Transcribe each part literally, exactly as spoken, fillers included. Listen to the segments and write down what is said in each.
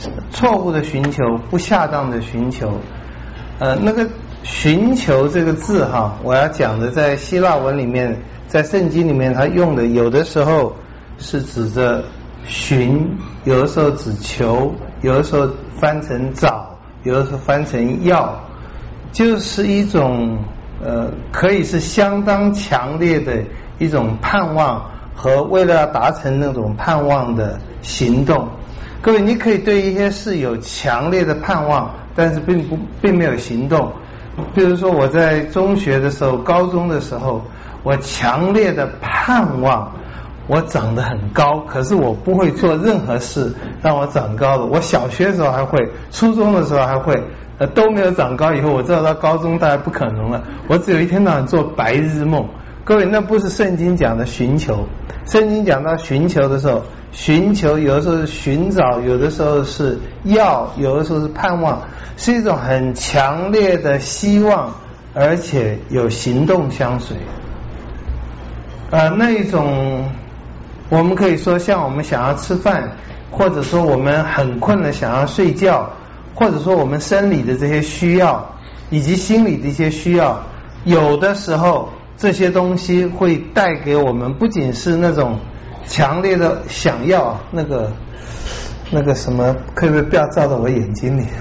错误的寻求，不恰当的寻求。呃，那个寻求这个字哈，我要讲的在希腊文里面，在圣经里面它用的有的时候是指着寻，有的时候指求，有的时候翻成找，有的时候翻成要，就是一种呃，可以是相当强烈的一种盼望和为了要达成那种盼望的行动。各位，你可以对一些事有强烈的盼望，但是并不并没有行动。比如说我在中学的时候、高中的时候，我强烈的盼望我长得很高，可是我不会做任何事让我长高的。我小学的时候还会，初中的时候还会，呃都没有长高。以后我知道到高中大概不可能了，我只有一天到晚做白日梦。各位，那不是圣经讲的寻求。圣经讲到寻求的时候，寻求有的时候是寻找，有的时候是要，有的时候是盼望，是一种很强烈的希望，而且有行动相随。呃，那一种我们可以说像我们想要吃饭，或者说我们很困了想要睡觉，或者说我们生理的这些需要以及心理的一些需要，有的时候这些东西会带给我们不仅是那种强烈的想要，那个那个什么，可不可以不要照到我眼睛里？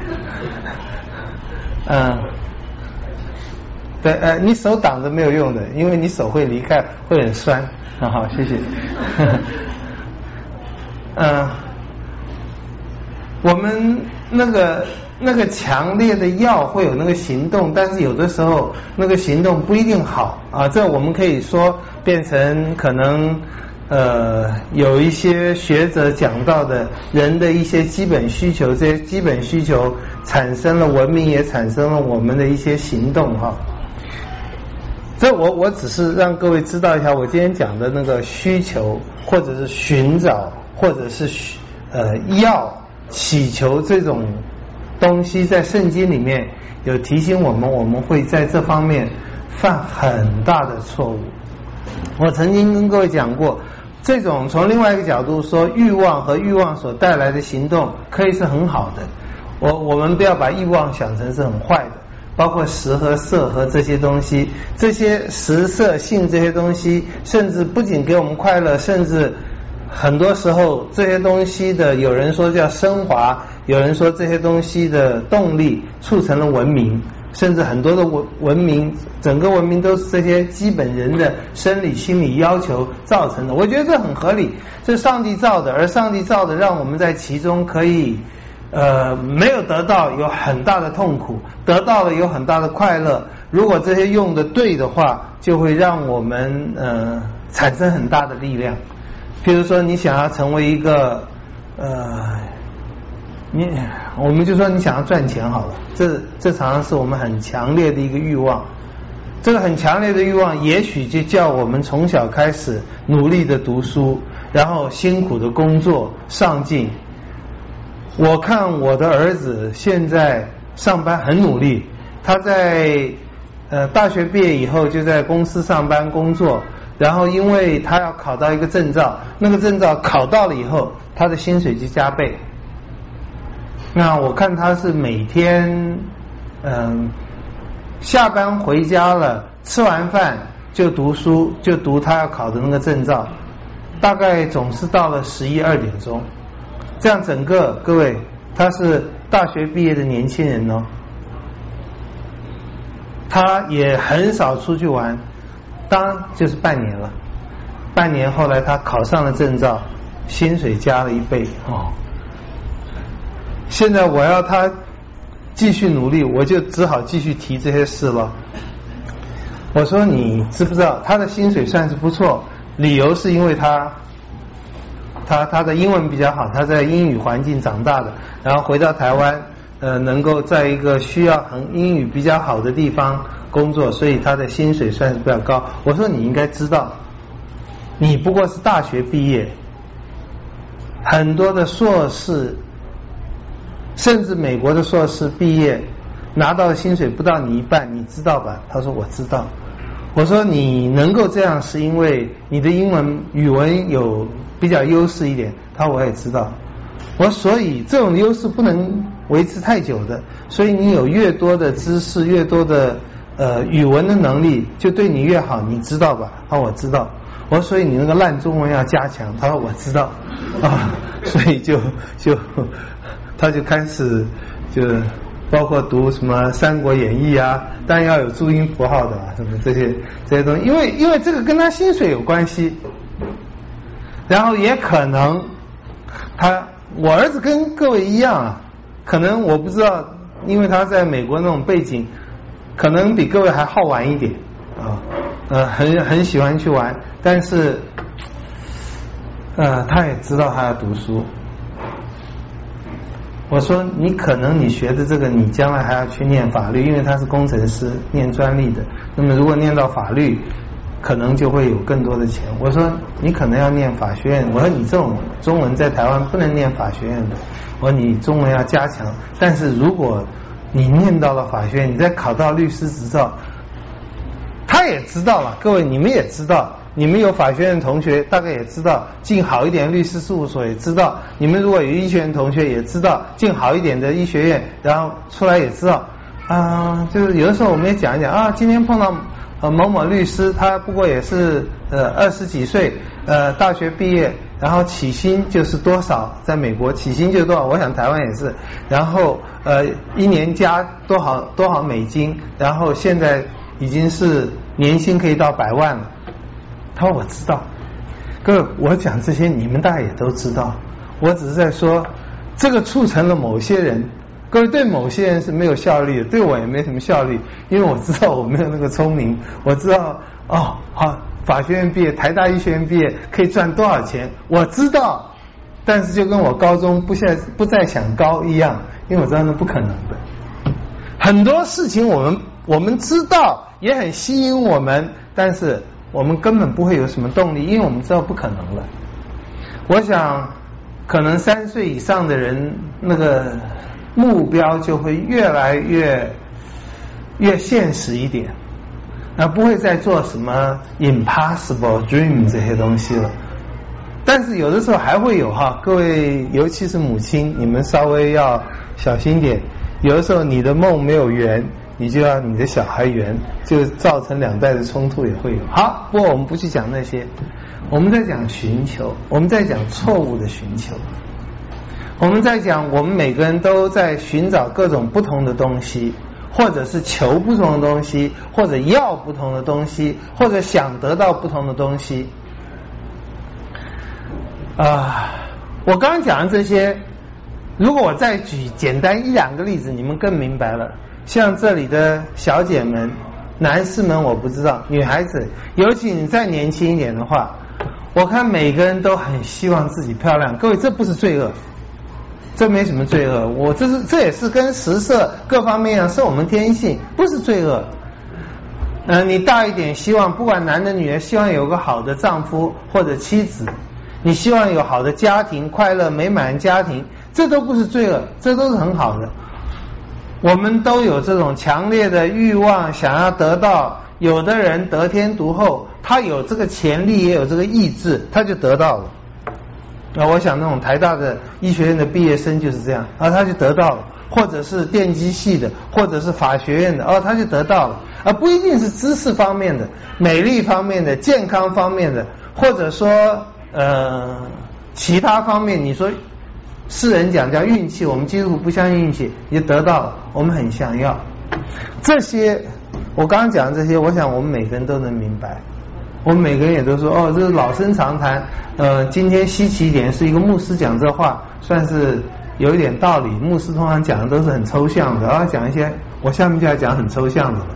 嗯，对，呃，你手挡着没有用的，因为你手会离开，会很酸。啊，好，谢谢。嗯，我们那个那个强烈的要会有那个行动，但是有的时候那个行动不一定好啊。这我们可以说变成可能呃有一些学者讲到的人的一些基本需求，这些基本需求产生了文明，也产生了我们的一些行动哈。这我我只是让各位知道一下，我今天讲的那个需求，或者是寻找，或者是呃要祈求这种东西，在圣经里面有提醒我们，我们会在这方面犯很大的错误。我曾经跟各位讲过，这种从另外一个角度说，欲望和欲望所带来的行动可以是很好的。我我们不要把欲望想成是很坏的。包括食和色和这些东西，这些食色性这些东西，甚至不仅给我们快乐，甚至很多时候这些东西的，有人说叫升华，有人说这些东西的动力促成了文明，甚至很多的文文明，整个文明都是这些基本人的生理心理要求造成的。我觉得这很合理，这是上帝造的，而上帝造的让我们在其中可以呃，没有得到有很大的痛苦，得到了有很大的快乐。如果这些用的对的话，就会让我们呃产生很大的力量。譬如说，你想要成为一个呃，你我们就说你想要赚钱好了，这这常常是我们很强烈的一个欲望。这个很强烈的欲望，也许就叫我们从小开始努力的读书，然后辛苦的工作，上进。我看我的儿子现在上班很努力，他在呃大学毕业以后就在公司上班工作，然后因为他要考到一个证照，那个证照考到了以后，他的薪水就加倍。那我看他是每天嗯、呃、下班回家了，吃完饭就读书，就读他要考的那个证照，大概总是到了十一二点钟。这样整个各位，他是大学毕业的年轻人哦，他也很少出去玩，当然就是半年了，半年后来他考上了证照，薪水加了一倍哦。现在我要他继续努力，我就只好继续提这些事了。我说你知不知道他的薪水算是不错，理由是因为他他他的英文比较好，他在英语环境长大的，然后回到台湾呃能够在一个需要很英语比较好的地方工作，所以他的薪水算是比较高。我说你应该知道，你不过是大学毕业，很多的硕士甚至美国的硕士毕业拿到的薪水不到你一半，你知道吧？他说我知道。我说你能够这样是因为你的英文语文有比较优势一点，他说我也知道。 我所以这种优势不能维持太久的，所以你有越多的知识，越多的呃语文的能力，就对你越好，你知道吧？啊，我知道。我说所以你那个烂中文要加强，他说我知道啊，所以就就他就开始就包括读什么《三国演义》啊，当然要有注音符号的啊，什么这些这些东西，因为因为这个跟他薪水有关系，然后也可能他我儿子跟各位一样啊，可能我不知道，因为他在美国那种背景，可能比各位还好玩一点啊，呃，很很喜欢去玩，但是呃，他也知道他要读书。我说你可能你学的这个，你将来还要去念法律，因为他是工程师，念专利的。那么如果念到法律，可能就会有更多的钱。我说你可能要念法学院。我说你这种中文在台湾不能念法学院的。我说你中文要加强，但是如果你念到了法学院，你再考到律师执照，他也知道了。各位你们也知道，你们有法学院同学大概也知道，进好一点律师事务所也知道，你们如果有医学院同学也知道，进好一点的医学院，然后出来也知道啊、呃，就是有的时候我们也讲一讲啊，今天碰到呃某某律师，他不过也是呃二十几岁，呃大学毕业，然后起薪就是多少，在美国起薪就是多少，我想台湾也是，然后呃一年加多少多少美金，然后现在已经是年薪可以到百万了。他说我知道，各位我讲这些你们大概也都知道，我只是在说这个促成了某些人，各位对某些人是没有效率的，对我也没什么效率，因为我知道我没有那个聪明，我知道哦好法学院毕业，台大医学院毕业可以赚多少钱，我知道，但是就跟我高中不再不再想高一样，因为我知道那不可能的。很多事情我们我们知道也很吸引我们，但是我们根本不会有什么动力，因为我们知道不可能了。我想可能三岁以上的人那个目标就会越来越越现实一点，而不会再做什么 impossible dream 这些东西了。但是有的时候还会有哈，各位尤其是母亲，你们稍微要小心点，有的时候你的梦没有圆，你就要你的小孩圆，就造成两代的冲突也会有。好，不过我们不去讲那些，我们在讲寻求，我们在讲错误的寻求，我们在讲我们每个人都在寻找各种不同的东西，或者是求不同的东西，或者要不同的东西，或者想得到不同的东西啊、呃。我刚刚讲的这些，如果我再举简单一两个例子，你们更明白了。像这里的小姐们，男士们我不知道，女孩子尤其你再年轻一点的话，我看每个人都很希望自己漂亮。各位这不是罪恶，这没什么罪恶，我这是这也是跟食色各方面啊，是我们天性，不是罪恶。嗯、呃，你大一点希望不管男的女的，希望有个好的丈夫或者妻子，你希望有好的家庭，快乐美满的家庭，这都不是罪恶，这都是很好的。我们都有这种强烈的欲望，想要得到。有的人得天独厚，他有这个潜力，也有这个意志，他就得到了。那我想那种台大的医学院的毕业生就是这样，啊，他就得到了，或者是电机系的，或者是法学院的，哦，他就得到了，而不一定是知识方面的、美丽方面的、健康方面的，或者说呃其他方面。你说世人讲叫运气，我们基督徒不相信运气，也得到了，我们很想要这些。我刚刚讲的这些，我想我们每个人都能明白。我们每个人也都说，哦，这是老生常谈。呃，今天稀奇一点，是一个牧师讲这话，算是有一点道理。牧师通常讲的都是很抽象的，然后讲一些，我下面就要讲很抽象的了。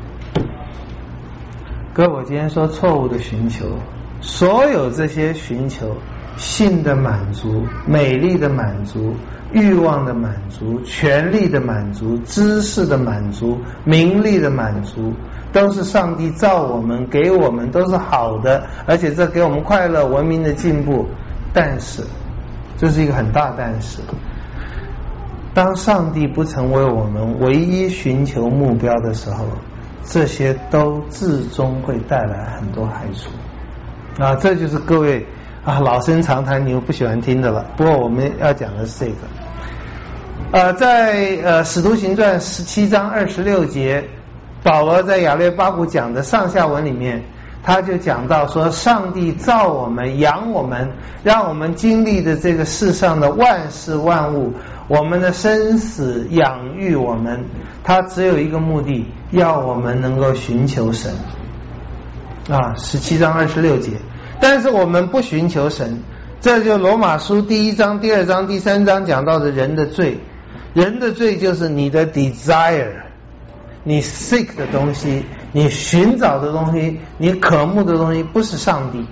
各位，我今天说错误的寻求，所有这些寻求，性的满足、美丽的满足、欲望的满足、权力的满足、知识的满足、名利的满足，都是上帝造我们，给我们，都是好的，而且这给我们快乐、文明的进步。但是，这是一个很大但是，当上帝不成为我们唯一寻求目标的时候，这些都至终会带来很多害处啊！这就是各位啊，老生常谈，你又不喜欢听的了。不过我们要讲的是这个。呃，在呃《使徒行传》十七章二十六节，保罗在亚略巴谷讲的上下文里面，他就讲到说，上帝造我们、养我们，让我们经历的这个世上的万事万物，我们的生死养育我们，他只有一个目的，要我们能够寻求神。啊，十七章二十六节。但是我们不寻求神，这就罗马书第一章、第二章、第三章讲到的人的罪。人的罪就是你的 desire， 你 seek 的东西，你寻找的东西，你渴慕的东西不是上帝。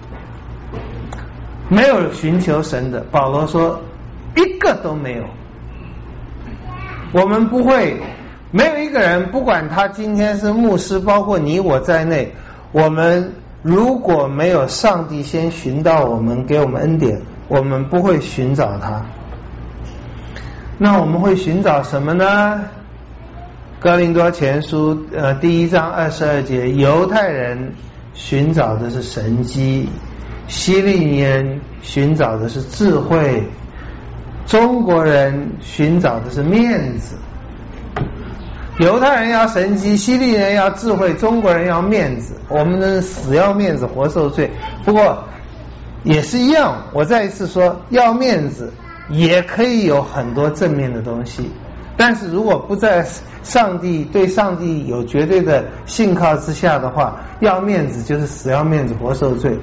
没有寻求神的，保罗说一个都没有。我们不会，没有一个人，不管他今天是牧师，包括你我在内，我们如果没有上帝先寻到我们，给我们恩典，我们不会寻找他。那我们会寻找什么呢？哥林多前书呃第一章二十二节，犹太人寻找的是神机，希利尼人寻找的是智慧，中国人寻找的是面子。犹太人要神机，希利尼人要智慧，中国人要面子。我们的死要面子，活受罪。不过也是一样，我再一次说，要面子也可以有很多正面的东西，但是如果不在上帝对上帝有绝对的信靠之下的话，要面子就是死要面子，活受罪。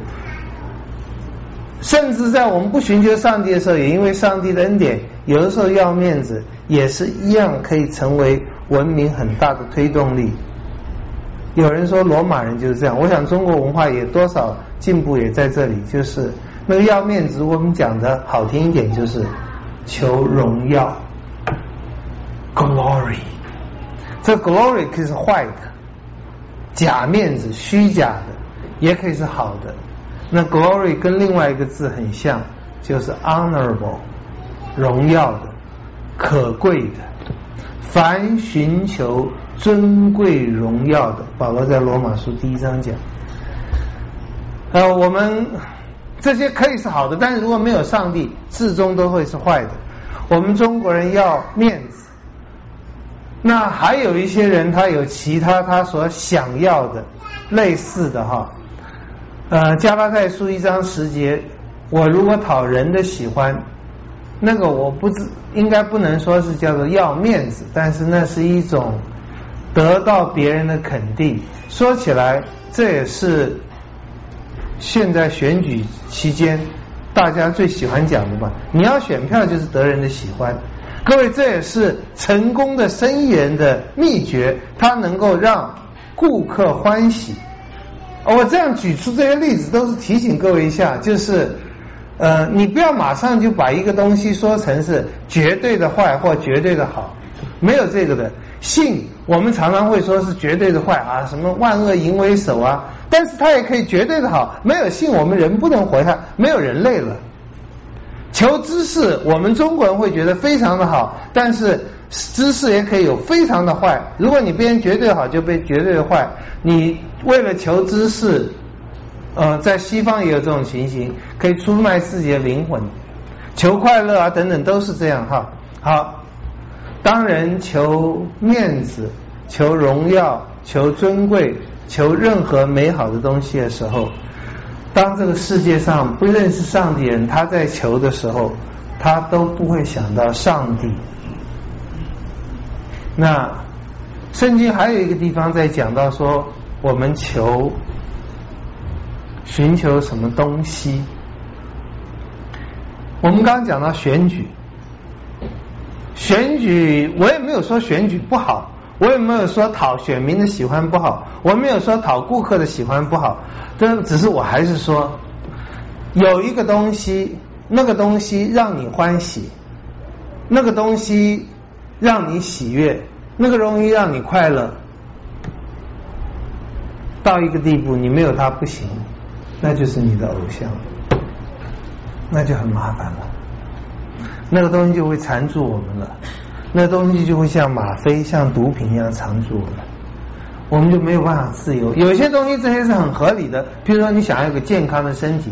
甚至在我们不寻求上帝的时候，也因为上帝的恩典，有的时候要面子也是一样可以成为文明很大的推动力。有人说罗马人就是这样，我想中国文化也多少进步也在这里，就是那个要面子，我们讲的好听一点就是求荣耀 glory。 这 glory 可以是坏的，假面子虚假的，也可以是好的。那 glory 跟另外一个字很像，就是 honorable 荣耀的，可贵的，凡寻求尊贵荣耀的，保罗在罗马书第一章讲。呃，我们这些可以是好的，但是如果没有上帝，至终都会是坏的。我们中国人要面子，那还有一些人他有其他他所想要的类似的哈。呃，加拉太书一章十节，我如果讨人的喜欢，那个我不知应该不能说是叫做要面子，但是那是一种得到别人的肯定。说起来，这也是现在选举期间大家最喜欢讲的吧，你要选票就是得人的喜欢。各位，这也是成功的生意人的秘诀，他能够让顾客欢喜。我这样举出这些例子都是提醒各位一下，就是呃，你不要马上就把一个东西说成是绝对的坏或绝对的好，没有这个的。性我们常常会说是绝对的坏啊，什么万恶淫为首啊，但是它也可以绝对的好。没有性我们人不能活下，没有人类了。求知识我们中国人会觉得非常的好，但是知识也可以有非常的坏。如果你变绝对好就变绝对的坏，你为了求知识呃，在西方也有这种情形，可以出卖自己的灵魂，求快乐啊等等都是这样哈。好，当人求面子、求荣耀、求尊贵、求任何美好的东西的时候，当这个世界上不认识上帝人，他在求的时候，他都不会想到上帝。那圣经还有一个地方在讲到说，我们求寻求什么东西。我们刚刚讲到选举，选举我也没有说选举不好，我也没有说讨选民的喜欢不好，我没有说讨顾客的喜欢不好，这只是我还是说有一个东西，那个东西让你欢喜，那个东西让你喜悦，那个东西让你快乐，到一个地步你没有它不行，那就是你的偶像，那就很麻烦了，那个东西就会缠住我们了，那个东西就会像吗啡像毒品一样缠住我们，我们就没有办法自由。有些东西这些是很合理的，比如说你想要有个健康的身体，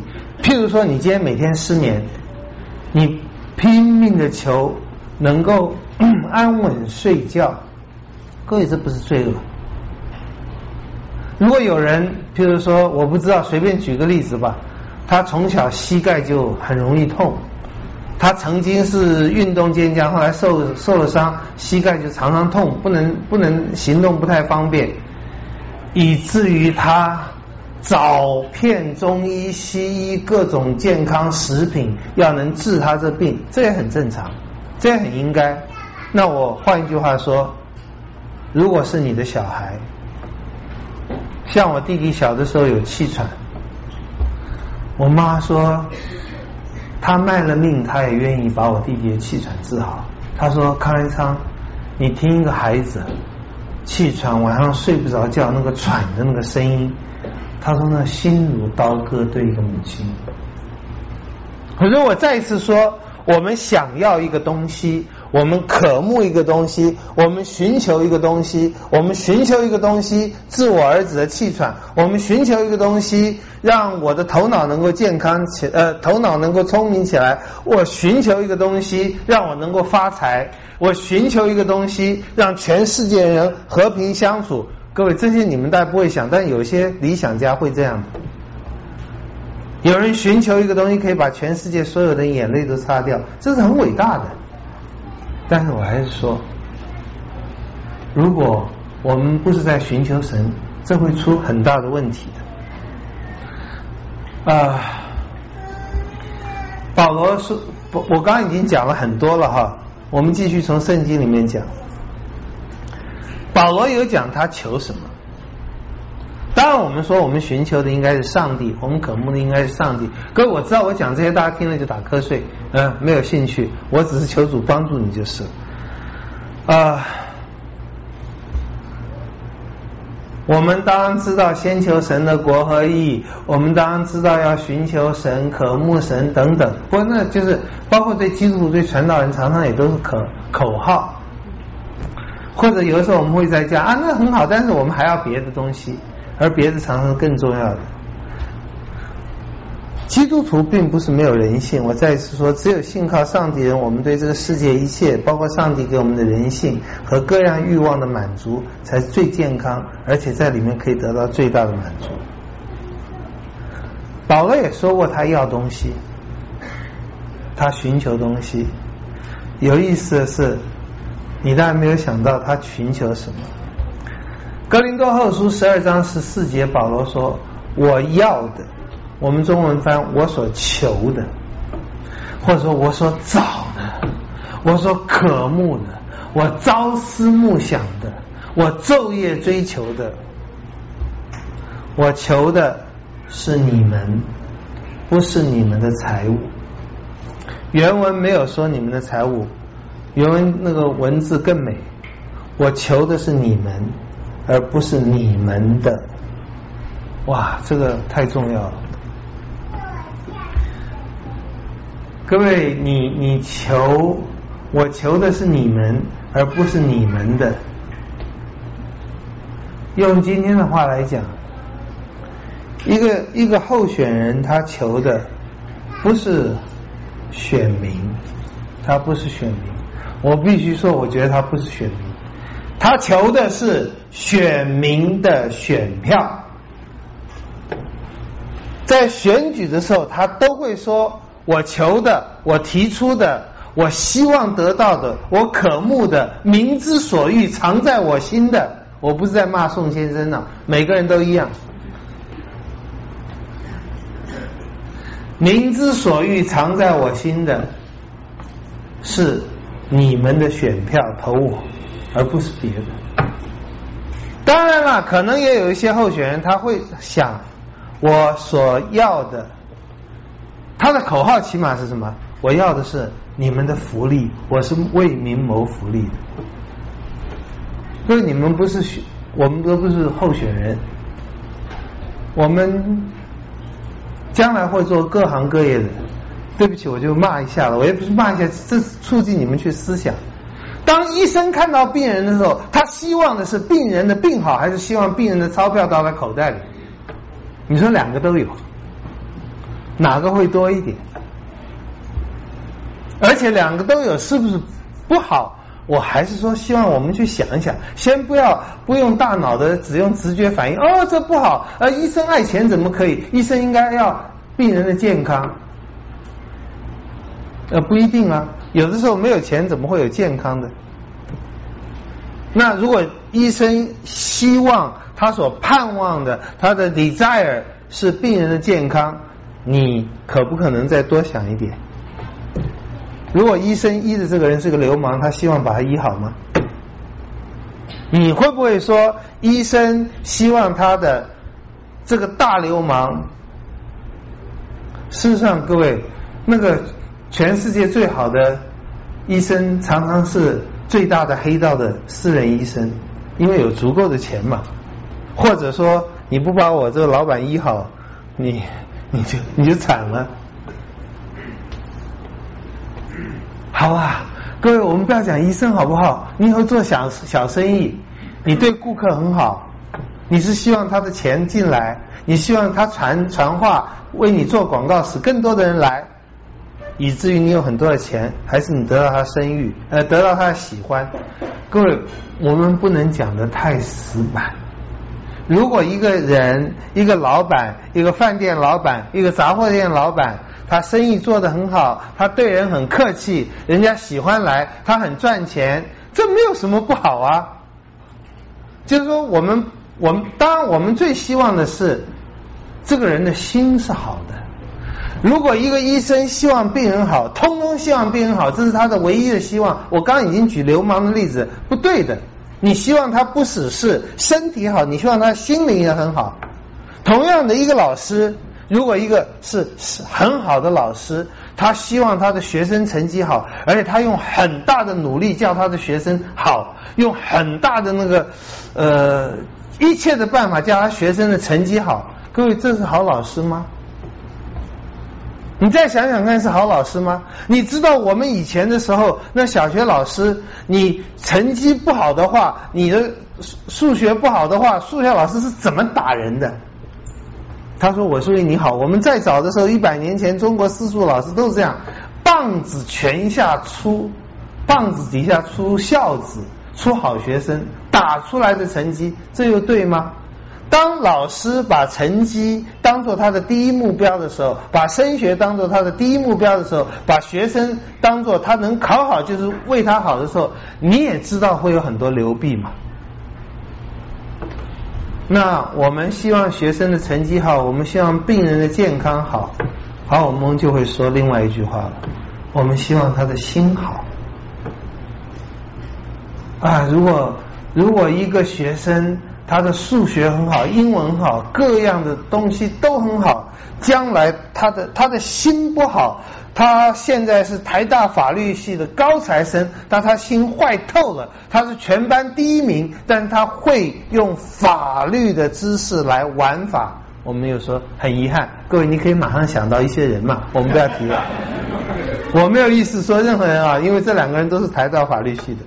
譬如说，你今天每天失眠，你拼命的求能够安稳睡觉，各位这不是罪恶。如果有人，譬如说，我不知道，随便举个例子吧，他从小膝盖就很容易痛，他曾经是运动健将，后来受受了伤，膝盖就常常痛，不能不能行动不太方便，以至于他找遍中医西医各种健康食品，要能治他这病，这也很正常，这也很应该。那我换一句话说，如果是你的小孩，像我弟弟小的时候有气喘，我妈说他卖了命，他也愿意把我弟弟的气喘治好。他说康仁昌，你听一个孩子气喘晚上睡不着觉，那个喘的那个声音，他说那心如刀割对一个母亲。可是我再一次说，我们想要一个东西，我们渴慕一个东西，我们寻求一个东西，我们寻求一个东西治我儿子的气喘，我们寻求一个东西让我的头脑能够健康起呃头脑能够聪明起来，我寻求一个东西让我能够发财，我寻求一个东西让全世界人和平相处。各位，这些你们大家不会想，但有些理想家会这样的。有人寻求一个东西可以把全世界所有的眼泪都擦掉，这是很伟大的。但是我还是说，如果我们不是在寻求神，这会出很大的问题的。啊、呃，保罗说，我刚刚已经讲了很多了哈，我们继续从圣经里面讲。保罗有讲他求什么，当然我们说我们寻求的应该是上帝，我们渴慕的应该是上帝。可是我知道我讲这些大家听了就打瞌睡，嗯、呃，没有兴趣，我只是求主帮助你就是啊、呃。我们当然知道先求神的国和义，我们当然知道要寻求神、渴慕神等等，不过那就是包括对基督徒、对传道人常常也都是口口号，或者有的时候我们会在讲啊，那很好，但是我们还要别的东西，而别的常常更重要的。基督徒并不是没有人性，我再一次说，只有信靠上帝人，我们对这个世界一切，包括上帝给我们的人性和各样欲望的满足，才是最健康，而且在里面可以得到最大的满足。保罗也说过，他要东西，他寻求东西。有意思的是，你当然没有想到他寻求什么。哥林多后书十二章十四节，保罗说：“我要的。”我们中文翻我所求的，或者说我所找的，我所渴慕的，我朝思暮想的，我昼夜追求的，我求的是你们，不是你们的财物。原文没有说你们的财物，原文那个文字更美，我求的是你们，而不是你们的。哇，这个太重要了。各位，你你求，我求的是你们，而不是你们的。用今天的话来讲，一个一个候选人他求的不是选民，他不是选民。我必须说，我觉得他不是选民，他求的是选民的选票。在选举的时候，他都会说，我求的，我提出的，我希望得到的，我渴慕的，民之所欲，藏在我心的。我不是在骂宋先生啊，每个人都一样。民之所欲，藏在我心的，是你们的选票投我，而不是别的。当然了，可能也有一些候选人他会想，我所要的，他的口号起码是什么？我要的是你们的福利，我是为民谋福利的。所以你们不是，我们都不是候选人，我们将来会做各行各业的。对不起，我就骂一下了，我也不是骂一下，这是促进你们去思想。当医生看到病人的时候，他希望的是病人的病好，还是希望病人的钞票到他口袋里？你说两个都有。 哪个会多一点？而且两个都有，是不是不好？我还是说希望我们去想一想，先不要不用大脑的，只用直觉反应。哦，这不好，呃，医生爱钱怎么可以？医生应该要病人的健康。呃，不一定啊，有的时候没有钱怎么会有健康的？那如果医生希望他所盼望的，他的 desire 是病人的健康，你可不可能再多想一点？如果医生医的这个人是个流氓，他希望把他医好吗？你会不会说医生希望他的这个大流氓？事实上，各位，那个全世界最好的医生常常是最大的黑道的私人医生，因为有足够的钱嘛。或者说你不把我这个老板医好，你你就你就惨了。好啊，各位，我们不要讲医生好不好？你以后做小小生意，你对顾客很好，你是希望他的钱进来，你希望他传传话，为你做广告，使更多的人来，以至于你有很多的钱，还是你得到他声誉，呃，得到他的喜欢。各位，我们不能讲得太死板。如果一个人，一个老板，一个饭店老板，一个杂货店老板，他生意做得很好，他对人很客气，人家喜欢来，他很赚钱，这没有什么不好啊。就是说我们我们当然我们最希望的是这个人的心是好的。如果一个医生希望病人好，通通希望病人好，这是他的唯一的希望，我刚刚已经举流氓的例子，不对的。你希望他不死事，身体好，你希望他心灵也很好。同样的，一个老师，如果一个是很好的老师，他希望他的学生成绩好，而且他用很大的努力叫他的学生好，用很大的那个呃一切的办法叫他学生的成绩好。各位，这是好老师吗？你再想想看，是好老师吗？你知道我们以前的时候，那小学老师，你成绩不好的话，你的数学不好的话，数学老师是怎么打人的？他说：“我数学你好。”我们再早的时候，一百年前，中国私塾老师都是这样，棒子拳下出，棒子底下出孝子，出好学生，打出来的成绩，这又对吗？当老师把成绩当作他的第一目标的时候，把升学当作他的第一目标的时候，把学生当作他能考好就是为他好的时候，你也知道会有很多流弊嘛。那我们希望学生的成绩好，我们希望病人的健康好，好，我们就会说另外一句话了，我们希望他的心好啊。如果如果一个学生他的数学很好，英文很好，各样的东西都很好，将来他的他的心不好，他现在是台大法律系的高材生，但他心坏透了，他是全班第一名，但他会用法律的知识来玩法。我们有说很遗憾，各位你可以马上想到一些人嘛，我们不要提了。我没有意思说任何人啊，因为这两个人都是台大法律系的。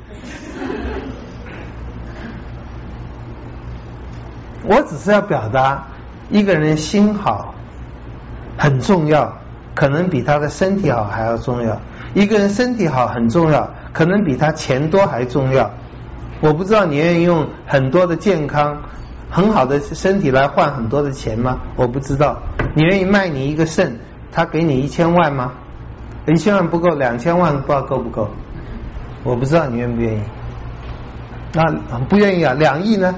我只是要表达一个人心好很重要，可能比他的身体好还要重要。一个人身体好很重要，可能比他钱多还重要。我不知道你愿意用很多的健康很好的身体来换很多的钱吗？我不知道。你愿意卖你一个肾，他给你一千万吗？一千万不够，两千万不知道够不够。我不知道你愿不愿意。那不愿意啊，两亿呢？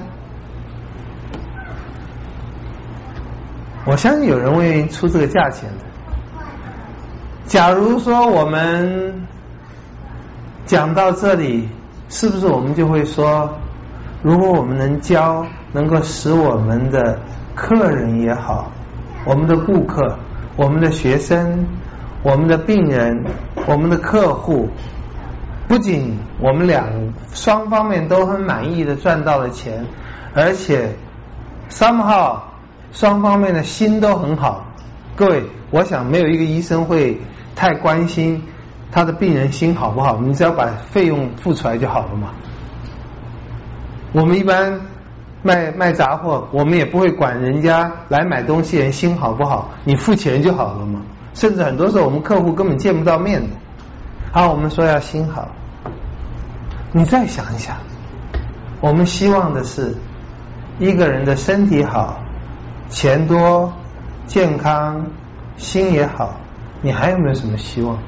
我相信有人会愿意出这个价钱的。假如说我们讲到这里，是不是我们就会说，如果我们能教，能够使我们的客人也好，我们的顾客，我们的学生，我们的病人，我们的客户，不仅我们两双方面都很满意的赚到了钱，而且 somehow双方面的心都很好。各位，我想没有一个医生会太关心他的病人心好不好，你只要把费用付出来就好了嘛。我们一般卖卖杂货，我们也不会管人家来买东西人心好不好，你付钱就好了嘛。甚至很多时候我们客户根本见不到面的。好，我们说要心好。你再想一想，我们希望的是一个人的身体好，钱多，健康，心也好，你还有没有什么希望？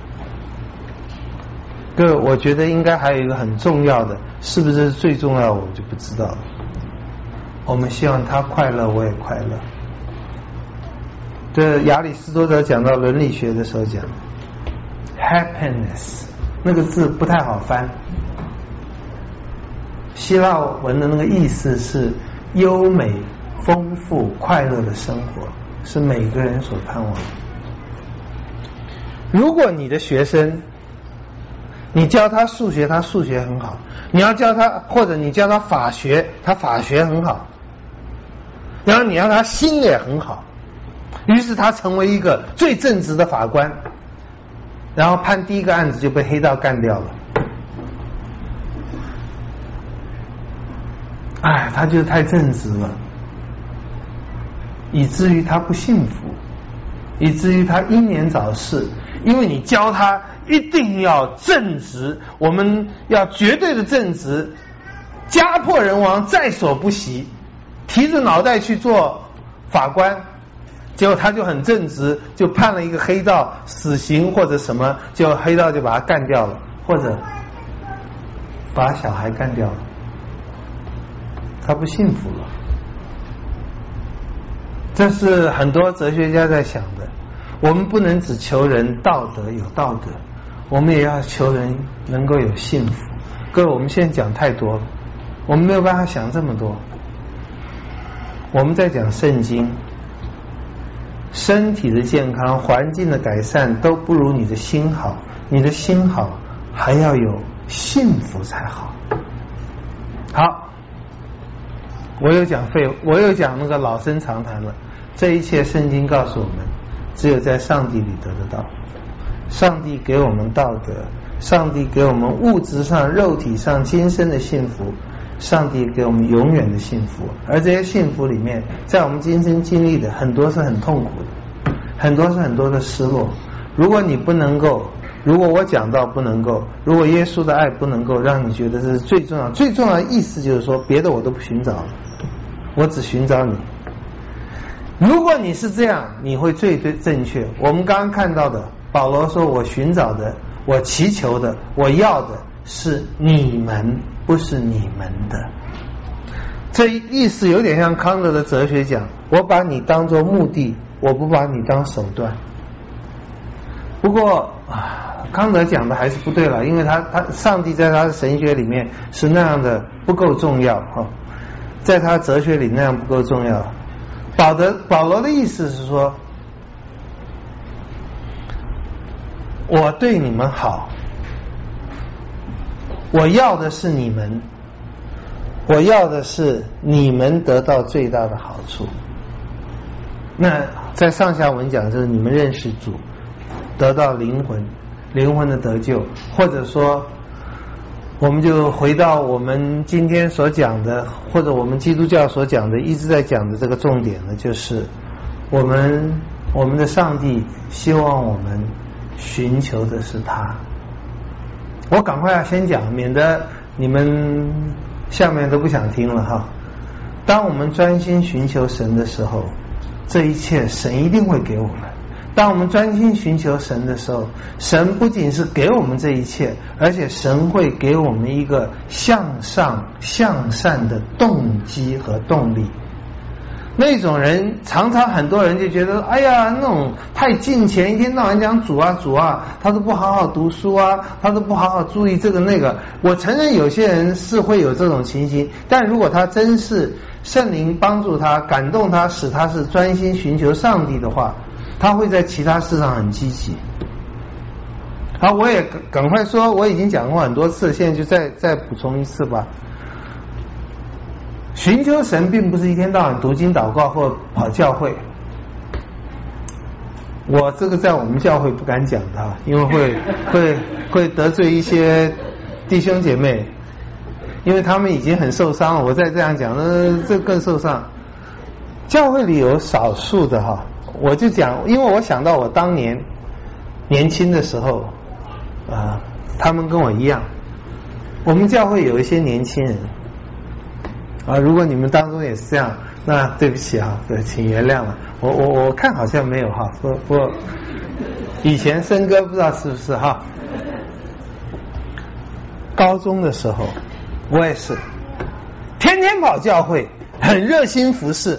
各位，我觉得应该还有一个很重要的，是不是最重要我就不知道了。我们希望他快乐，我也快乐。这亚里士多德讲到伦理学的时候讲 happiness 那个字不太好翻，希腊文的那个意思是优美、丰富、快乐的生活，是每个人所盼望的。如果你的学生，你教他数学，他数学很好；你要教他，或者你教他法学，他法学很好。然后你让他心也很好，于是他成为一个最正直的法官，然后判第一个案子就被黑道干掉了。哎，他就是太正直了，以至于他不幸福，以至于他英年早逝。因为你教他一定要正直，我们要绝对的正直，家破人亡在所不惜，提着脑袋去做法官，结果他就很正直，就判了一个黑道死刑或者什么，结果黑道就把他干掉了，或者把小孩干掉了，他不幸福了。这是很多哲学家在想的。我们不能只求人道德有道德，我们也要求人能够有幸福。各位，我们现在讲太多了，我们没有办法想这么多。我们在讲圣经，身体的健康、环境的改善都不如你的心好，你的心好还要有幸福才好。好，我又讲废，我又讲那个老生常谈了。这一切圣经告诉我们，只有在上帝里得得到。上帝给我们道德，上帝给我们物质上、肉体上、今生的幸福，上帝给我们永远的幸福。而这些幸福里面，在我们今生经历的很多是很痛苦的，很多是很多的失落。如果你不能够，如果我讲到不能够，如果耶稣的爱不能够让你觉得这是最重要，最重要的意思就是说，别的我都不寻找了，我只寻找你。如果你是这样，你会最对正确。我们刚刚看到的，保罗说我寻找的，我祈求的，我要的是你们，不是你们的。这意思有点像康德的哲学讲，我把你当作目的，我不把你当手段。不过康德讲的还是不对了，因为他他上帝在他的神学里面是那样的不够重要哈，在他哲学里那样不够重要。保德保罗的意思是说，我对你们好，我要的是你们，我要的是你们得到最大的好处。那在上下文讲就是你们认识主，得到灵魂，灵魂的得救，或者说我们就回到我们今天所讲的，或者我们基督教所讲的，一直在讲的这个重点呢，就是我们我们的上帝希望我们寻求的是他。我赶快要先讲，免得你们下面都不想听了哈。当我们专心寻求神的时候，这一切神一定会给我们。当我们专心寻求神的时候，神不仅是给我们这一切，而且神会给我们一个向上向善的动机和动力。那种人常常很多人就觉得，哎呀，那种太敬虔，一天到晚讲主啊主啊，他都不好好读书啊，他都不好好注意这个那个。我承认有些人是会有这种情形，但如果他真是圣灵帮助他、感动他，使他是专心寻求上帝的话，他会在其他事上很积极。好，我也赶快说，我已经讲过很多次，现在就再再补充一次吧。寻求神并不是一天到晚读经祷告或跑教会，我这个在我们教会不敢讲的，因为会会会得罪一些弟兄姐妹。 因为他们已经很受伤了，我再这样讲，那这更受伤。教会里有少数的哈，我就讲，因为我想到我当年年轻的时候，啊、呃，他们跟我一样，我们教会有一些年轻人，啊，如果你们当中也是这样，那对不起哈，对，请原谅了。我我我看好像没有哈，不不，以前森哥不知道是不是哈。高中的时候，我也是天天跑教会，很热心服侍。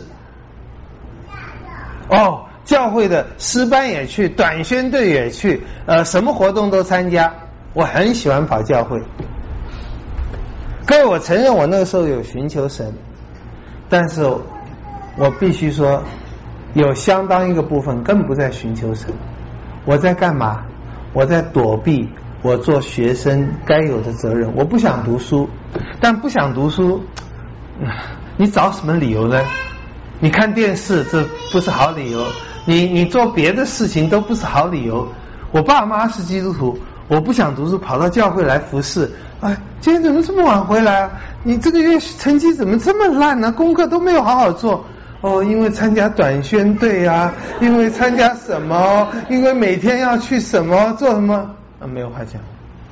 哦，教会的诗班也去，短宣队也去，呃，什么活动都参加。我很喜欢跑教会。各位，我承认我那个时候有寻求神，但是我必须说，有相当一个部分根本不在寻求神。我在干嘛？我在躲避我做学生该有的责任。我不想读书，但不想读书，你找什么理由呢？你看电视，这不是好理由；你你做别的事情都不是好理由。我爸妈是基督徒，我不想读书，跑到教会来服侍。哎，今天怎么这么晚回来啊？你这个月成绩怎么这么烂呢、啊？功课都没有好好做。哦，因为参加短宣队啊，因为参加什么，因为每天要去什么做什么啊，没有话讲。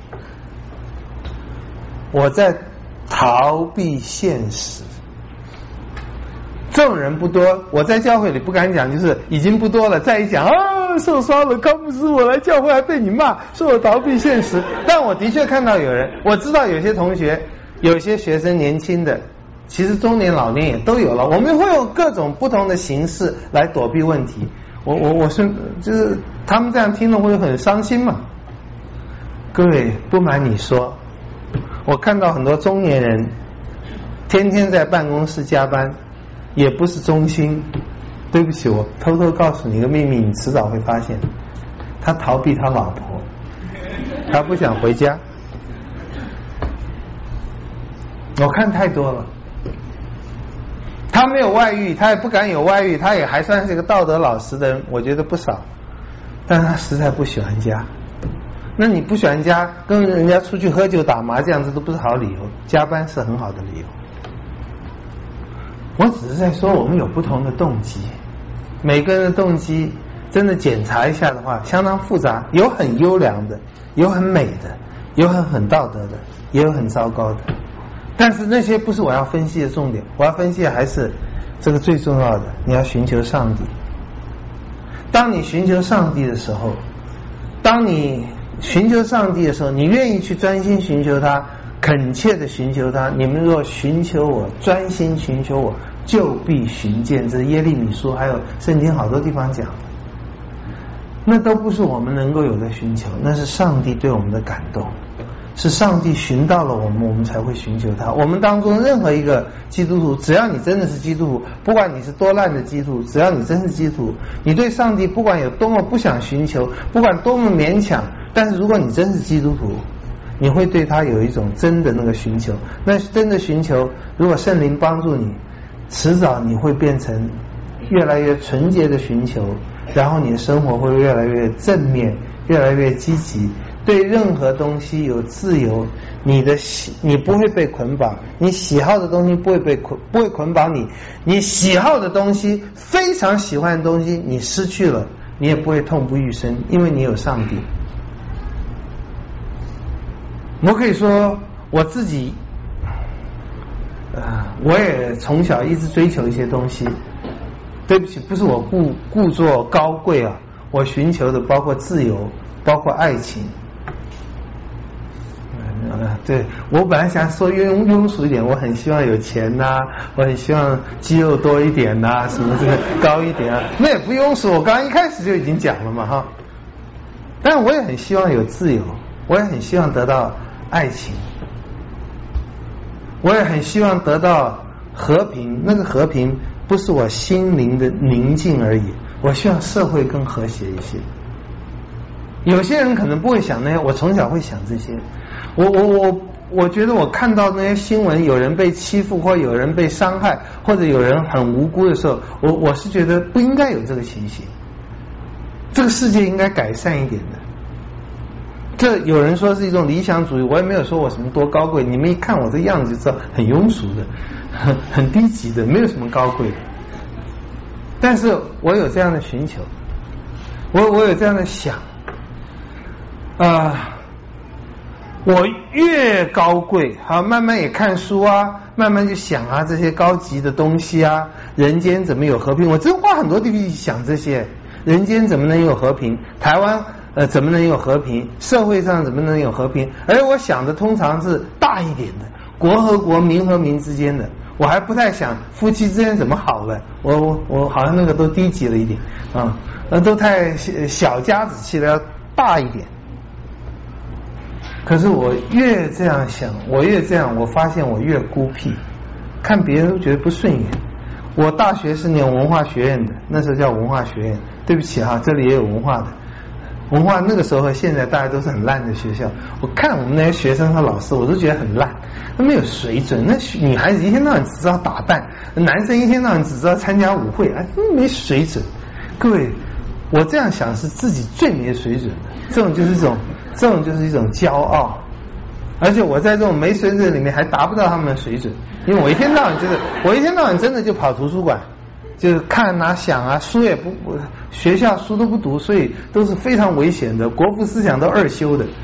我在逃避现实。这种人不多，我在教会里不敢讲，就是已经不多了。再一讲啊，受伤了，康牧师，我来教会还被你骂，说我逃避现实。但我的确看到有人，我知道有些同学，有些学生年轻的，其实中年老年也都有了。我们会用各种不同的形式来躲避问题。我我我是就是他们这样听了会很伤心嘛。各位，不瞒你说，我看到很多中年人天天在办公室加班。也不是忠心，对不起，我偷偷告诉你一个秘密，你迟早会发现，他逃避他老婆，他不想回家。我看太多了，他没有外遇，他也不敢有外遇，他也还算是个道德老实的人，我觉得不少，但是他实在不喜欢家。那你不喜欢家，跟人家出去喝酒打麻将，这都不是好理由，加班是很好的理由。我只是在说我们有不同的动机，每个人的动机真的检查一下的话相当复杂，有很优良的，有很美的，有很很道德的，也有很糟糕的。但是那些不是我要分析的重点，我要分析的还是这个最重要的，你要寻求上帝。当你寻求上帝的时候，当你寻求上帝的时候，你愿意去专心寻求他，恳切的寻求他。你们若寻求我，专心寻求我，就必寻见。这是耶利米书还有圣经好多地方讲的，那都不是我们能够有的寻求，那是上帝对我们的感动，是上帝寻到了我们，我们才会寻求他。我们当中任何一个基督徒，只要你真的是基督徒，不管你是多烂的基督徒，只要你真是基督徒，你对上帝不管有多么不想寻求，不管多么勉强，但是如果你真是基督徒，你会对他有一种真的那个寻求。那真的寻求，如果圣灵帮助你，迟早你会变成越来越纯洁的寻求，然后你的生活会越来越正面，越来越积极，对任何东西有自由，你的喜你不会被捆绑，你喜好的东西不会被捆不会捆绑你，你喜好的东西非常喜欢的东西你失去了，你也不会痛不欲生，因为你有上帝。我可以说我自己，呃，我也从小一直追求一些东西。对不起，不是我故故作高贵啊，我寻求的包括自由，包括爱情。呃，对，我本来想说庸庸俗一点，我很希望有钱呐、啊，我很希望肌肉多一点呐、啊，什么这个高一点啊，那也不庸俗，我刚刚一开始就已经讲了嘛哈。但我也很希望有自由，我也很希望得到爱情，我也很希望得到和平，那个和平不是我心灵的宁静而已，我希望社会更和谐一些。有些人可能不会想那些，我从小会想这些。我我我我觉得我看到那些新闻，有人被欺负或有人被伤害，或者有人很无辜的时候，我我是觉得不应该有这个情形，这个世界应该改善一点的。 这有人说是一种理想主义，我也没有说我什么多高贵，你们一看我这样子就知道很庸俗的，很很低级的，没有什么高贵的。但是我有这样的寻求，我我有这样的想，啊、呃，我越高贵，好，慢慢也看书啊，慢慢就想啊，这些高级的东西啊，人间怎么有和平？我真花很多地方去想这些，人间怎么能有和平？台湾呃怎么能有和平？社会上怎么能有和平？而我想的通常是大一点的，国和国、民和民之间的。我还不太想夫妻之间怎么好了，我我我好像那个都低级了一点啊，那都太小家子气了，要大一点。可是我越这样想，我越这样，我发现我越孤僻，看别人都觉得不顺眼。我大学是念文化学院的，那时候叫文化学院，对不起哈、啊，这里也有文化的。文化那个时候和现在大家都是很烂的学校，我看我们那些学生和老师，我都觉得很烂，他没有水准。那女孩子一天到晚只知道打扮，男生一天到晚只知道参加舞会，啊，没水准。各位，我这样想是自己最没水准的，这种就是一种，这种就是一种骄傲。而且我在这种没水准里面还达不到他们的水准，因为我一天到晚就是，我一天到晚真的就跑图书馆。就是看啊想啊，书也不学校书都不读，所以都是非常危险的，国父思想都二修的。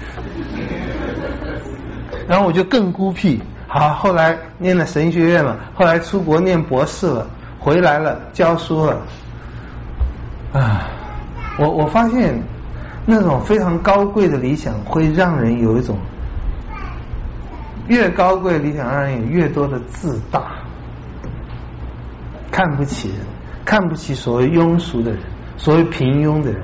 然后我就更孤僻，好，后来念了神学院了，后来出国念博士了，回来了教书了。啊，我我发现那种非常高贵的理想会让人有一种，越高贵的理想让人有越多的自大。看不起人，看不起所谓庸俗的人，所谓平庸的人。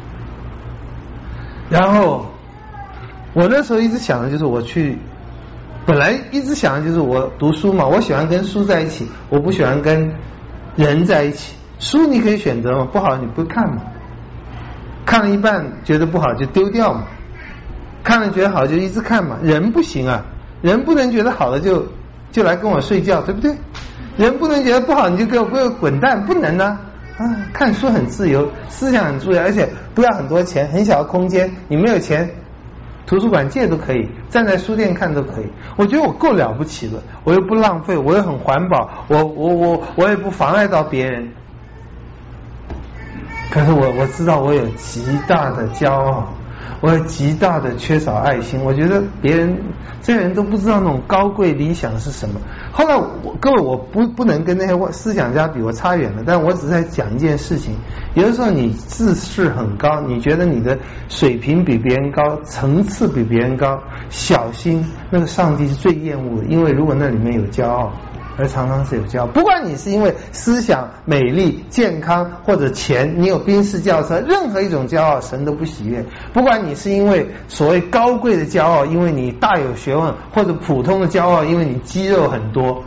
然后我那时候一直想的就是我去，本来一直想的就是我读书嘛，我喜欢跟书在一起，我不喜欢跟人在一起。书你可以选择嘛，不好你不看嘛，看了一半觉得不好就丢掉嘛，看了觉得好就一直看嘛。人不行啊，人不能觉得好了就就来跟我睡觉，对不对？人不能觉得不好你就给我给我滚蛋，不能呢、啊。啊，看书很自由，思想很自由，而且不要很多钱，很小的空间，你没有钱，图书馆借都可以，站在书店看都可以。我觉得我够了不起了，我又不浪费，我又很环保，我我我我也不妨碍到别人。可是我我知道我有极大的骄傲，我有极大的缺少爱心。我觉得别人这些人都不知道那种高贵理想是什么。后来我各位我不不能跟那些思想家比，我差远了。但我只是在讲一件事情，有的时候你自视很高，你觉得你的水平比别人高，层次比别人高，小心那个上帝是最厌恶的，因为如果那里面有骄傲，而常常是有骄傲。不管你是因为思想、美丽、健康或者钱，你有宾士轿车，任何一种骄傲神都不喜悦。不管你是因为所谓高贵的骄傲，因为你大有学问，或者普通的骄傲，因为你肌肉很多，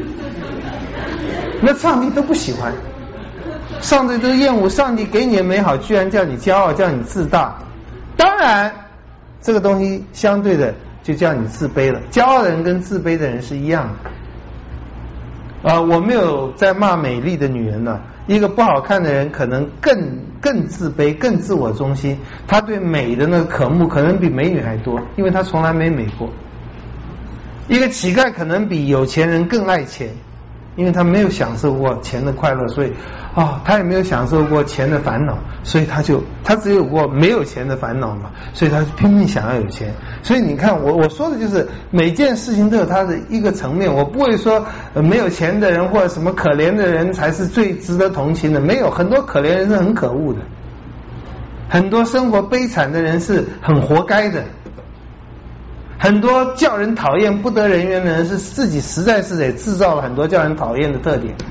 那上帝都不喜欢，上帝都厌恶。上帝给你的美好居然叫你骄傲，叫你自大。当然这个东西相对的就叫你自卑了。骄傲的人跟自卑的人是一样的。啊，我没有在骂美丽的女人呢、啊。一个不好看的人可能更更自卑、更自我中心，他对美的那个渴慕可能比美女还多，因为他从来没美过。一个乞丐可能比有钱人更爱钱，因为他没有享受过钱的快乐，所以啊、哦，他也没有享受过钱的烦恼，所以他就他只有过没有钱的烦恼嘛，所以他拼命想要有钱。所以你看我我说的就是每件事情都有它的一个层面，我不会说、呃、没有钱的人或者什么可怜的人才是最值得同情的，没有，很多可怜人是很可恶的，很多生活悲惨的人是很活该的，很多叫人讨厌不得人缘的人是自己实在是得制造了很多叫人讨厌的特点，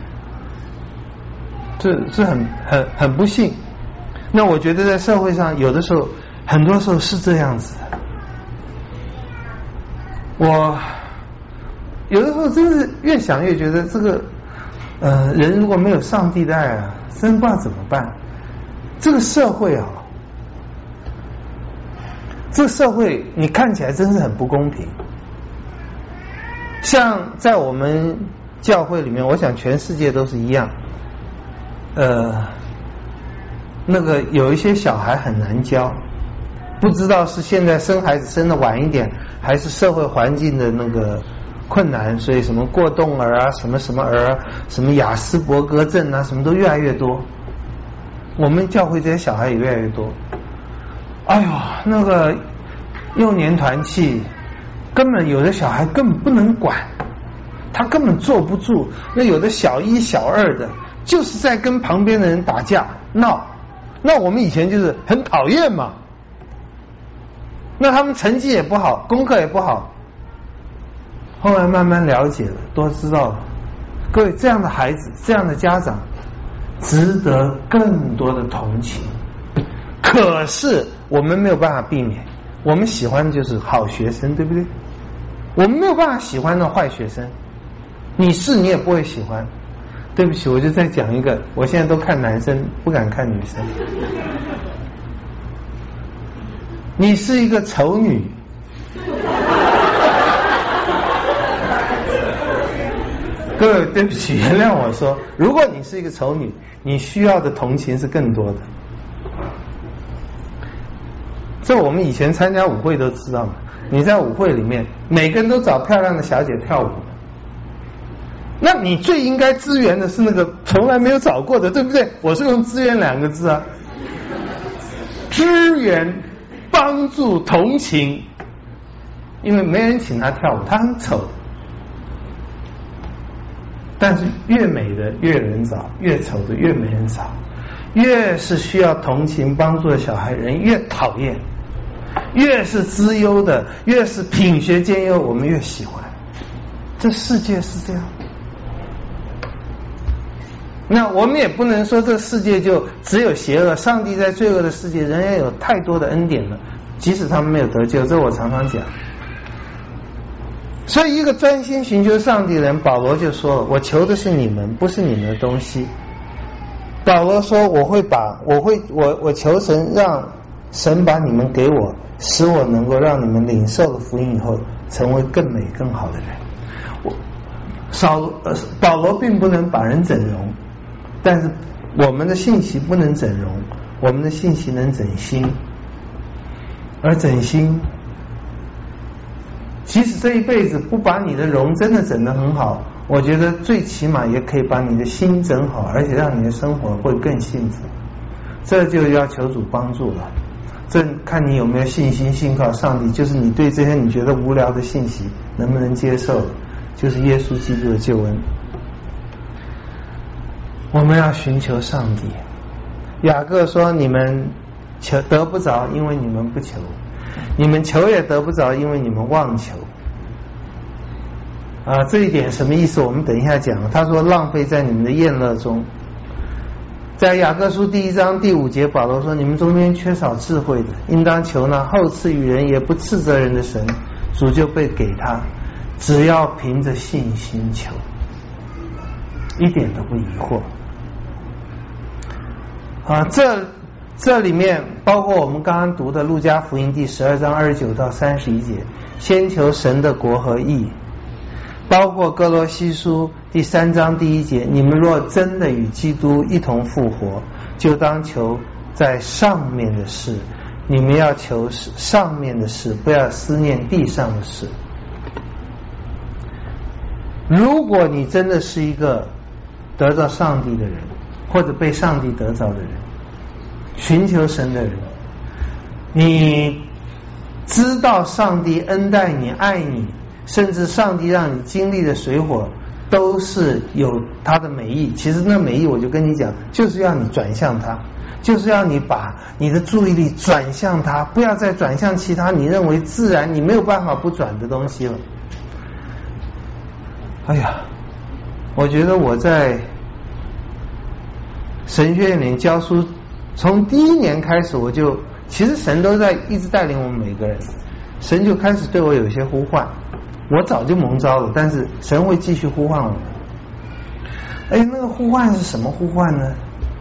这是很很很不幸。那我觉得在社会上有的时候很多时候是这样子的。我有的时候真是越想越觉得这个呃人如果没有上帝的爱啊，真不知道怎么办。这个社会啊，这个社会你看起来真是很不公平。像在我们教会里面，我想全世界都是一样，呃那个有一些小孩很难教， 不知道是现在生孩子生的晚一点，还是社会环境的那个困难，所以什么过动儿啊，什么什么儿啊，什么亚斯伯格症啊，什么都越来越多。我们教会这些小孩也越来越多。哎呦，那个幼年团契，根本有的小孩根本不能管，他根本坐不住。那有的小一小二的，就是在跟旁边的人打架闹。那我们以前就是很讨厌嘛。那他们成绩也不好，功课也不好。后来慢慢了解了，多知道了。各位，这样的孩子，这样的家长，值得更多的同情。可是我们没有办法避免，我们喜欢的就是好学生，对不对？我们没有办法喜欢那坏学生，你是你也不会喜欢。对不起，我就再讲一个，我现在都看男生，不敢看女生。你是一个丑女，各位对不起，原谅我说，如果你是一个丑女，你需要的同情是更多的。这我们以前参加舞会都知道嘛，你在舞会里面，每个人都找漂亮的小姐跳舞，那你最应该支援的是那个从来没有找过的，对不对？我是用支援两个字啊，支援。帮助同情，因为没人请他跳舞，他很丑。但是越美的越有人找，越丑的越没人找。越是需要同情帮助的小孩，人越讨厌；越是资优的，越是品学兼优，我们越喜欢。这世界是这样。那我们也不能说这世界就只有邪恶，上帝在罪恶的世界仍然有太多的恩典了，即使他们没有得救，这我常常讲。所以一个专心寻求上帝的人，保罗就说了，我求的是你们，不是你们的东西。保罗说，我会把我会我我求神，让神把你们给我，使我能够让你们领受了福音以后成为更美更好的人。我扫呃保罗并不能把人整容，但是我们的信息不能整容，我们的信息能整心。而整心，即使这一辈子不把你的容真的整得很好，我觉得最起码也可以把你的心整好，而且让你的生活会更幸福。这就要求主帮助了。这看你有没有信心信靠上帝，就是你对这些你觉得无聊的信息能不能接受，就是耶稣基督的救恩。我们要寻求上帝。雅各说，你们求得不着，因为你们不求；你们求也得不着，因为你们妄求。啊，这一点什么意思？我们等一下讲。他说，浪费在你们的宴乐中。在雅各书第一章第五节，保罗说，你们中间缺少智慧的，应当求那厚赐予人也不斥责人的神，主就被给他，只要凭着信心求，一点都不疑惑。啊，这这里面包括我们刚刚读的路加福音第十二章二十九到三十一节，先求神的国和义，包括哥罗西书第三章第一节，你们若真的与基督一同复活，就当求在上面的事，你们要求上面的事，不要思念地上的事。如果你真的是一个得到上帝的人，或者被上帝得着的人，寻求神的人，你知道上帝恩待你、爱你，甚至上帝让你经历的水火都是有他的美意。其实那美意我就跟你讲，就是要你转向他，就是要你把你的注意力转向他，不要再转向其他你认为自然你没有办法不转的东西了。哎呀，我觉得我在神学院里教书，从第一年开始，我就其实神都在一直带领我们每个人，神就开始对我有一些呼唤，我早就蒙召了，但是神会继续呼唤我们。哎，那个呼唤是什么呼唤呢？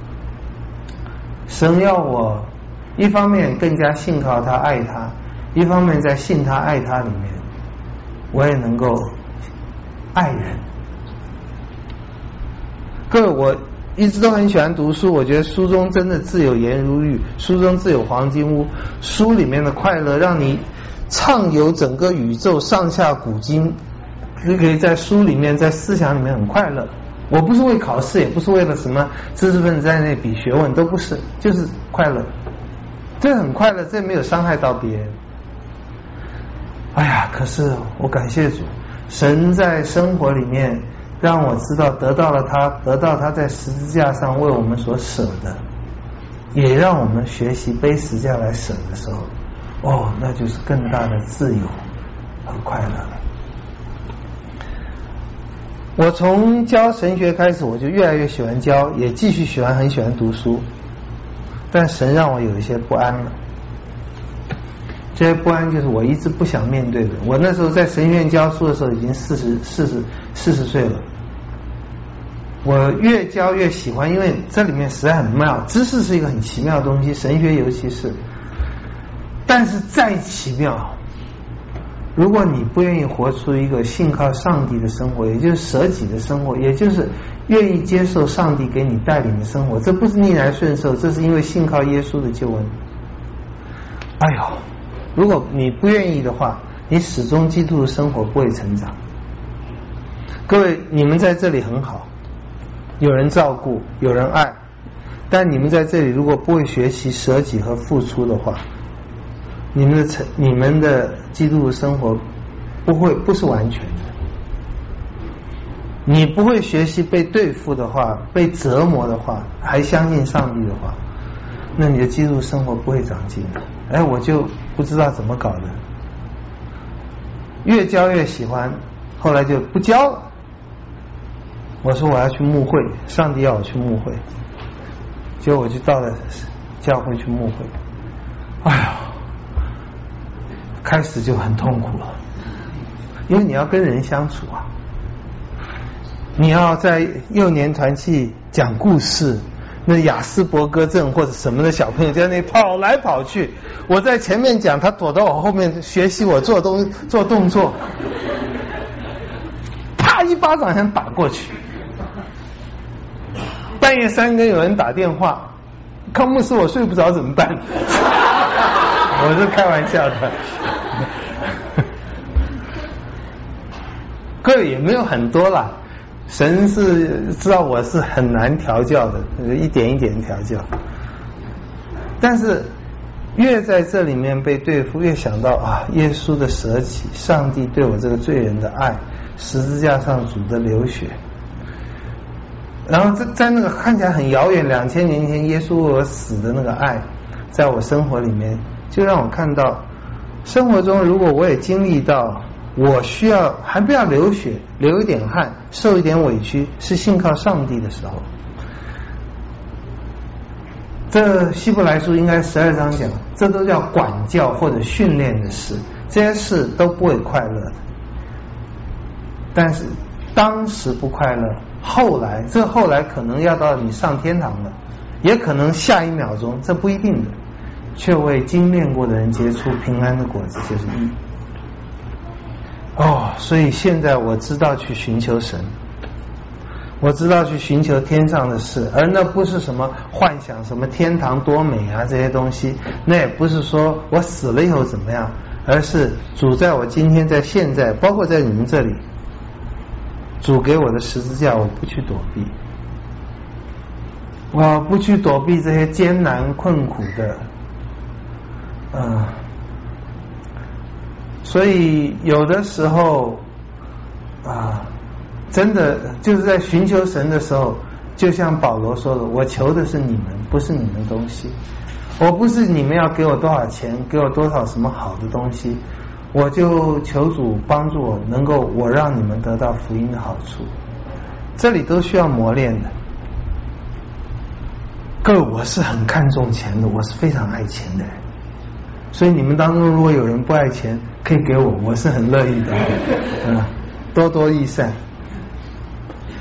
神要我一方面更加信靠他、爱他，一方面在信他、爱他里面，我也能够爱人。各位，我一直都很喜欢读书，我觉得书中真的自有颜如玉，书中自有黄金屋，书里面的快乐让你畅游整个宇宙上下古今，你可以在书里面在思想里面很快乐。我不是为考试，也不是为了什么知识分子在那比学问，都不是，就是快乐，这很快乐，这没有伤害到别人。哎呀，可是我感谢主，神在生活里面让我知道得到了他，得到他在十字架上为我们所舍的，也让我们学习背十字架来舍的时候，哦，那就是更大的自由和快乐了。我从教神学开始，我就越来越喜欢教，也继续喜欢很喜欢读书，但神让我有一些不安了。这些不安就是我一直不想面对的。我那时候在神学院教书的时候已经四十四十四十岁了，我越教越喜欢，因为这里面实在很妙，知识是一个很奇妙的东西，神学尤其是，但是再奇妙，如果你不愿意活出一个信靠上帝的生活，也就是舍己的生活，也就是愿意接受上帝给你带领的生活，这不是逆来顺受，这是因为信靠耶稣的救恩。哎呦，如果你不愿意的话，你始终基督的生活不会成长。各位，你们在这里很好，有人照顾，有人爱，但你们在这里如果不会学习舍己和付出的话，你们的成你们的基督的生活不会不是完全的。你不会学习被对付的话，被折磨的话，还相信上帝的话，那你的基督生活不会长进的。哎，我就不知道怎么搞的，越教越喜欢，后来就不教了。我说我要去牧会，上帝要我去牧会，结果我就到了教会去牧会。哎呀，开始就很痛苦了，因为你要跟人相处啊，你要在幼年团契讲故事，那亚斯伯格症或者什么的小朋友在那里跑来跑去，我在前面讲，他躲到我后面学习我做东做动作，啪一巴掌想打过去。半夜三更有人打电话，康牧师我睡不着怎么办？我是开玩笑的。各位也没有很多啦，神是知道我是很难调教的，一点一点调教。但是越在这里面被对付，越想到啊，耶稣的舍己，上帝对我这个罪人的爱，十字架上主的流血，然后在在那个看起来很遥远，两千年前耶稣为我死的那个爱，在我生活里面，就让我看到，生活中如果我也经历到，我需要还不要流血，流一点汗，受一点委屈，是信靠上帝的时候。这希伯来书应该十二章讲，这都叫管教或者训练的事，这些事都不会快乐的。但是当时不快乐，后来这后来可能要到你上天堂了，也可能下一秒钟，这不一定的，却为精炼过的人结出平安的果子，就是义。哦，所以现在我知道去寻求神，我知道去寻求天上的事，而那不是什么幻想什么天堂多美啊这些东西，那也不是说我死了以后怎么样，而是主在我今天在现在，包括在你们这里，主给我的十字架，我不去躲避，我不去躲避这些艰难困苦的，嗯、呃，所以有的时候啊，真的就是在寻求神的时候，就像保罗说的，我求的是你们，不是你们东西，我不是你们要给我多少钱，给我多少什么好的东西，我就求主帮助我，能够我让你们得到福音的好处。这里都需要磨练的。各位，我是很看重钱的，我是非常爱钱的人，所以你们当中如果有人不爱钱，可以给我，我是很乐意的，嗯，多多益善。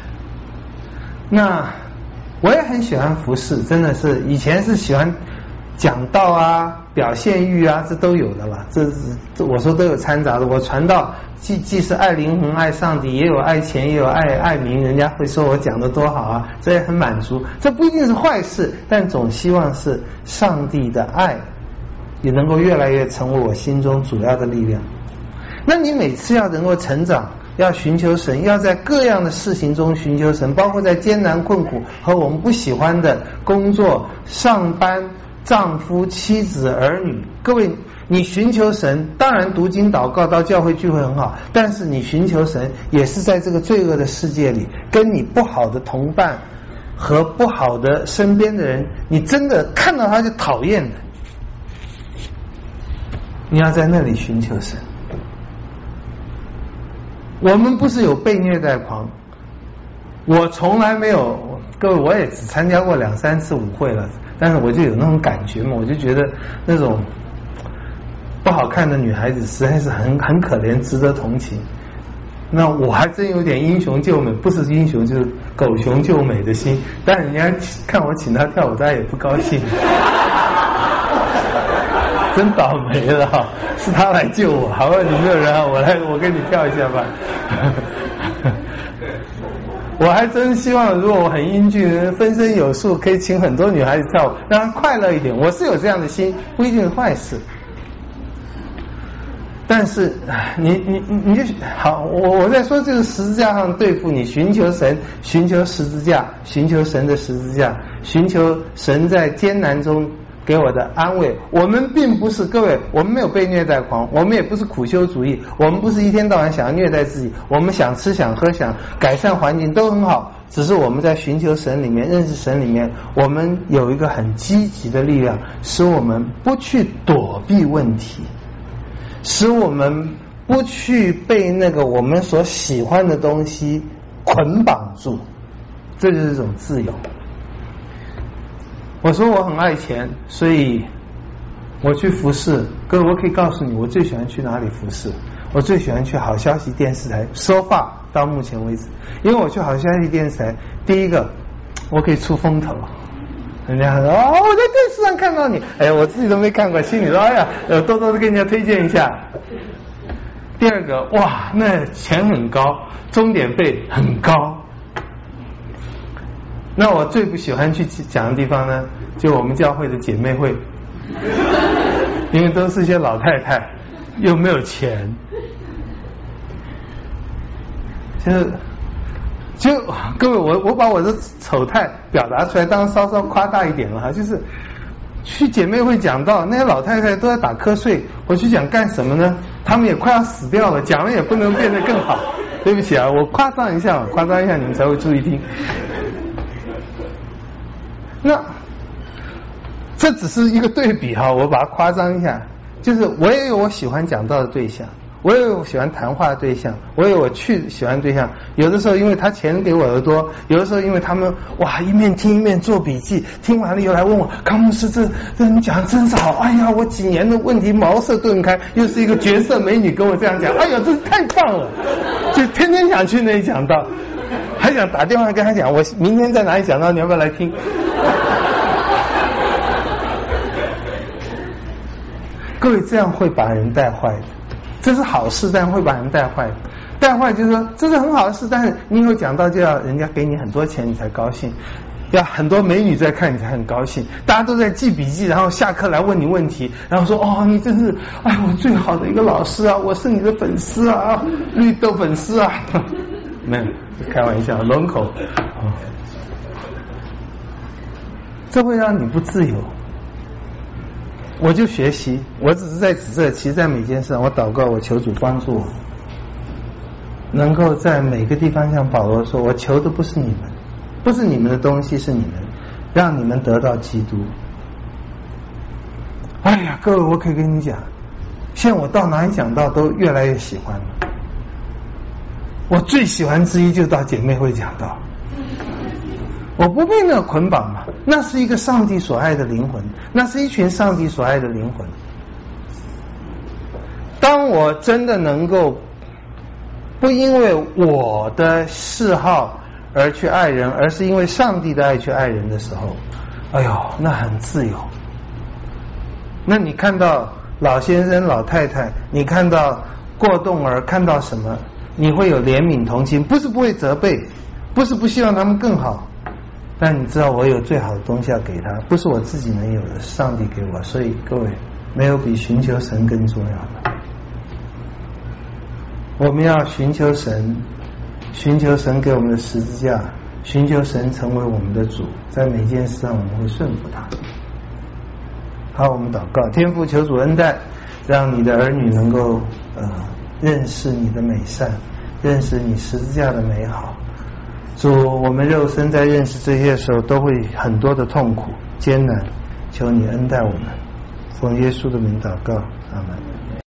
那我也很喜欢服侍，真的是以前是喜欢讲道啊、表现欲啊，这都有的了。这这我说都有掺杂的。我传道既既是爱灵魂、爱上帝，也有爱钱，也有爱爱名。人家会说我讲的多好啊，这也很满足。这不一定是坏事，但总希望是上帝的爱也能够越来越成为我心中主要的力量。那你每次要能够成长，要寻求神，要在各样的事情中寻求神，包括在艰难困苦和我们不喜欢的工作、上班、丈夫、妻子、儿女。各位，你寻求神，当然读经祷告到教会聚会很好，但是你寻求神也是在这个罪恶的世界里，跟你不好的同伴和不好的身边的人，你真的看到他就讨厌的，你要在那里寻求神。我们不是有被虐待狂，我从来没有，各位，我也只参加过两三次舞会了，但是我就有那种感觉嘛，我就觉得那种不好看的女孩子实在是很很可怜，值得同情。那我还真有点英雄救美，不是英雄就是狗熊救美的心，但人家看我请她跳舞，大家也不高兴。真倒霉了，是他来救我，好吧？你没有人啊，我来，我跟你跳一下吧。我还真希望，如果我很英俊、分身有术，可以请很多女孩子跳舞，让她快乐一点。我是有这样的心，不一定是坏事。但是你你你就好，我我在说这个十字架上对付你，寻求神，寻求十字架，寻求神的十字架，寻求神在艰难中给我的安慰。我们并不是，各位，我们没有被虐待狂，我们也不是苦修主义，我们不是一天到晚想要虐待自己，我们想吃想喝想改善环境都很好，只是我们在寻求神里面，认识神里面，我们有一个很积极的力量，使我们不去躲避问题，使我们不去被那个我们所喜欢的东西捆绑住，这就是一种自由。我说我很爱钱，所以我去服侍。各位，我可以告诉你，我最喜欢去哪里服侍？我最喜欢去好消息电视台说话，到目前为止，因为我去好消息电视台，第一个我可以出风头，人家说哦，我在电视上看到你，哎，我自己都没看过，心里说哎呀，呃，多多的跟人家推荐一下。第二个，哇，那钱很高，钟点费很高。那我最不喜欢去讲的地方呢，就我们教会的姐妹会，因为都是一些老太太，又没有钱，就是就各位，我我把我的丑态表达出来，当然稍稍夸大一点了哈，就是去姐妹会讲到那些老太太都在打瞌睡，我去讲干什么呢？他们也快要死掉了，讲了也不能变得更好。对不起啊，我夸张一下，夸张一下你们才会注意听。那这只是一个对比哈，我把它夸张一下，就是我也有我喜欢讲到的对象，我也有我喜欢谈话的对象，我也有我去喜欢的对象。有的时候因为他钱给我的多，有的时候因为他们哇一面听一面做笔记，听完了又来问我，康牧师这这你讲的真是好，哎呀我几年的问题茅塞顿开，又是一个绝色美女跟我这样讲，哎呀真是太棒了，就天天想去那里讲道，还想打电话跟他讲我明天在哪里讲道，你要不要来听？各位，这样会把人带坏的，这是好事，但会把人带坏的。带坏就是说这是很好的事，但是你有讲到就要人家给你很多钱你才高兴，要很多美女在看你才很高兴，大家都在记笔记，然后下课来问你问题，然后说哦你真是哎我最好的一个老师啊，我是你的粉丝啊，绿豆粉丝啊，没有开玩笑，龙口、哦，这会让你不自由。我就学习，我只是在指责，其实在每件事上我祷告，我求主帮助我，能够在每个地方像保罗说，我求的不是你们，不是你们的东西，是你们，让你们得到基督。哎呀，各位，我可以跟你讲，现在我到哪里讲道都越来越喜欢了。我最喜欢之一就是到姐妹会讲道，我不被那捆绑嘛，那是一个上帝所爱的灵魂，那是一群上帝所爱的灵魂。当我真的能够不因为我的嗜好而去爱人，而是因为上帝的爱去爱人的时候，哎呦，那很自由。 那你看到老先生老太太，你看到过动儿，看到什么，你会有怜悯同情，不是不会责备，不是不希望他们更好，但你知道我有最好的东西要给他，不是我自己能有的，上帝给我。所以各位，没有比寻求神更重要的。我们要寻求神，寻求神给我们的十字架，寻求神成为我们的主，在每件事上我们会顺服他。好，我们祷告。天父，求主恩待，让你的儿女能够呃认识你的美善，认识你十字架的美好。主，我们肉身在认识这些的时候都会很多的痛苦艰难，求你恩待我们。奉耶稣的名祷告，阿们。